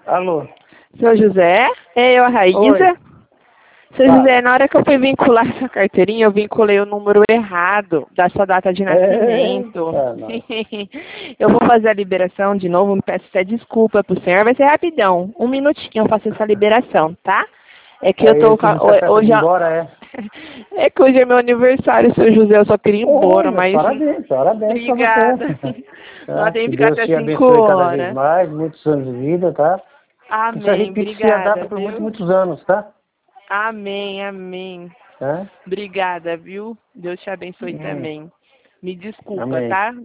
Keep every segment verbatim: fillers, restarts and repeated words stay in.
Alô? Seu José? É eu, a Raíza. Oi. Seu Tá. José, na hora que eu fui vincular essa carteirinha, eu vinculei o número errado da sua data de nascimento. Eita, nós. Eu vou fazer a liberação de novo, me peço até desculpa pro senhor, vai ser rapidão. Um minutinho eu faço essa liberação, tá? É que eu Aí tô... esse ca- José peça de Hoje ir é... embora, é? É que hoje é meu aniversário, seu José, eu só queria ir embora, Olha, mas... parabéns, parabéns pra Obrigada. você. Só Tá? tem Que que ficar Deus até te cinco abençoe cada vez horas. mais, muitos anos de vida, tá? Que você Amém, repita-se a data obrigada, por muitos, viu? muitos anos, tá? Amém, amém. Tá? Obrigada, viu? Deus te abençoe Hum, também. Me desculpa, amém. tá?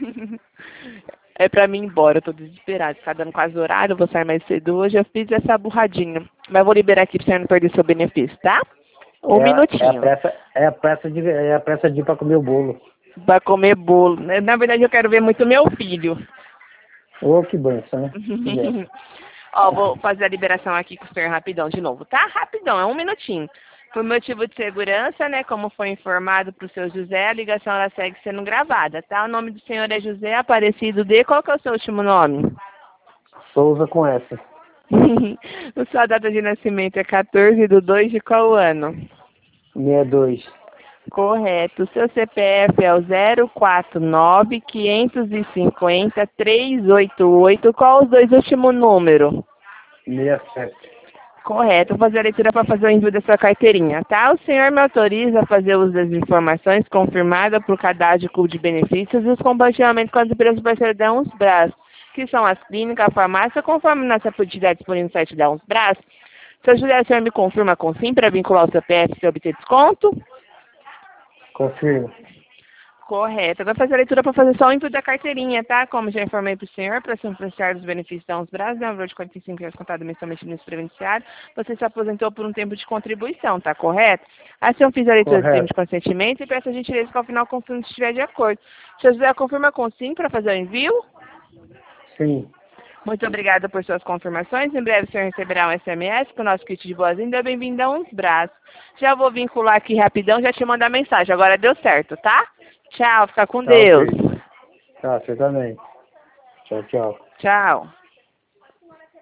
É pra mim ir embora, eu tô desesperada. Tá dando quase horário, eu vou sair mais cedo hoje. Eu fiz essa burradinha. Mas vou liberar aqui pra você não perder seu benefício, tá? Um É, a- é a minutinho. peça, é a peça de, é a peça de ir pra comer o bolo. Pra comer bolo. Na verdade, eu quero ver muito meu filho. Ô, que benção, né? Que benção. Ó, vou fazer a liberação aqui com o senhor rapidão de novo, tá? Rapidão, é um minutinho. Por motivo de segurança, né, como foi informado para o seu José, a ligação ela segue sendo gravada, tá? O nome do senhor é José Aparecido D. Qual que é o seu último nome? Souza com essa. A sua data de nascimento é quatorze de dois de qual ano? sessenta e dois. Correto. O seu C P F é o zero quatro nove, quinhentos e cinquenta, trezentos e oitenta e oito. Qual os dois últimos números? sessenta e sete. Correto. Vou fazer a leitura para fazer o envio da sua carteirinha, tá? O senhor me autoriza a fazer uso das informações confirmadas por cadastro de benefícios e os compartilhamentos com as empresas parceiras da Unsbras, que são as clínicas, a farmácia, conforme nossa política disponível no site da Unsbras. Se ajudar, o senhor me confirma com sim para vincular o C P F e obter desconto? Confirma. Correto. Agora fazer a leitura para fazer só o envio da carteirinha, tá? Como já informei para o senhor, para se beneficiar dos benefícios da Unsbras, né? Um valor de quarenta e cinco reais contado mensalmente no previdenciário, você se aposentou por um tempo de contribuição, tá correto? Assim eu fiz a leitura do termo de Correto. consentimento e peço a gentileza que ao final confirme se estiver de acordo. Se o José confirma com sim para fazer o envio. Sim. Muito obrigada por suas confirmações. Em breve o senhor receberá um S M S com o nosso kit de boas-vindas. Bem-vindo a Unsbras. Já vou vincular aqui rapidão, já te mandar mensagem. Agora deu certo, tá? Tchau, fica com Tá Deus. ok. Tá, você também. Tchau, tchau. Tchau.